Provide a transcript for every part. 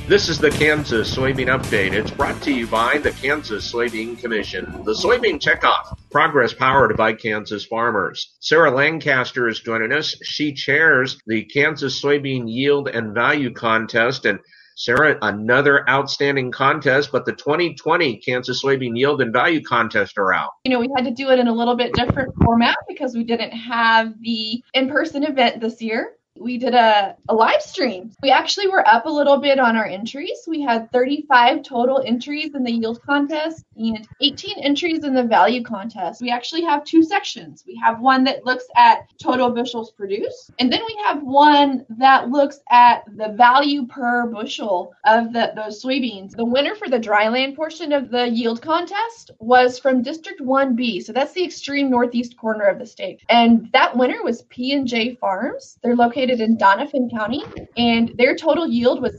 This is the Kansas Soybean Update. It's brought to you by the Kansas Soybean Commission. The Soybean Checkoff, progress powered by Kansas farmers. Sarah Lancaster is joining us. She chairs the Kansas Soybean Yield and Value Contest. And Sarah, another outstanding contest, but the 2020 Kansas Soybean Yield and Value Contest are out. We had to do it in a little bit different format because we didn't have the in-person event this year. We did a live stream. We actually were up a little bit on our entries. We had 35 total entries in the yield contest and 18 entries in the value contest. We actually have two sections. We have one that looks at total bushels produced, and then we have one that looks at the value per bushel of those soybeans. The winner for the dryland portion of the yield contest was from District 1B, so that's the extreme northeast corner of the state. And that winner was P&J Farms. They're located in Doniphan County, and their total yield was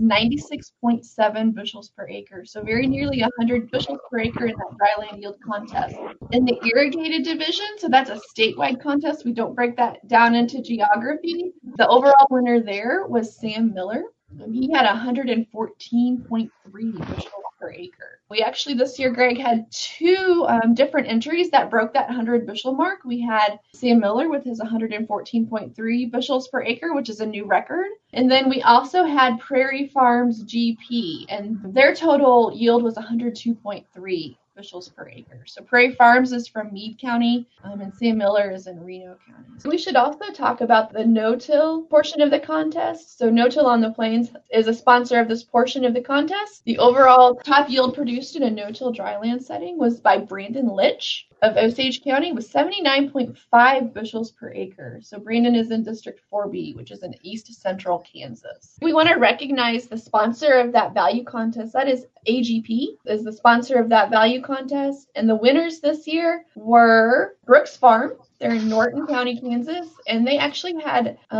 96.7 bushels per acre, so very nearly 100 bushels per acre in that dryland yield contest. In the irrigated division, so that's a statewide contest, we don't break that down into geography. The overall winner there was Sam Miller, and he had 114.3 bushels per acre. We actually this year, Greg, had two different entries that broke that 100 bushel mark. We had Sam Miller with his 114.3 bushels per acre, which is a new record. And then we also had Prairie Farms GP, and their total yield was 102.3 bushels per acre. So Prairie Farms is from Meade County, and Sam Miller is in Reno County. So we should also talk about the no-till portion of the contest. So No-Till on the Plains is a sponsor of this portion of the contest. The overall top yield produced in a no-till dryland setting was by Brandon Litch of Osage County with 79.5 bushels per acre. So Brandon is in District 4B, which is in east central Kansas. We want to recognize the sponsor of that value contest. That is AGP, is the sponsor of that value contest. And the winners this year were Brooks Farm. They're in Norton County, Kansas, and they actually had a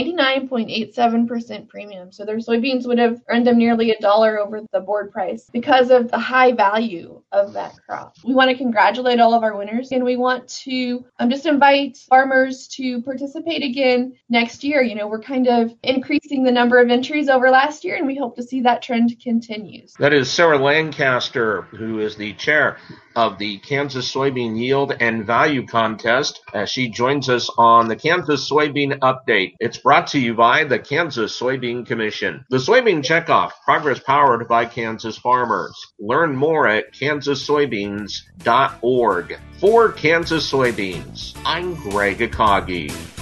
99.87% premium. So their soybeans would have earned them nearly $1 over the board price because of the high value of that crop. We want to congratulate all of our winners, and we want to just invite farmers to participate again next year. We're kind of increasing the number of entries over last year, and we hope to see that trend continue. That is Sarah Lancaster, who is the chair of the Kansas Soybean Yield and Value Contest, as she joins us on the Kansas Soybean Update. It's brought to you by the Kansas Soybean Commission. The Soybean Checkoff, progress powered by Kansas farmers. Learn more at kansassoybeans.org. For Kansas Soybeans, I'm Greg Akagi.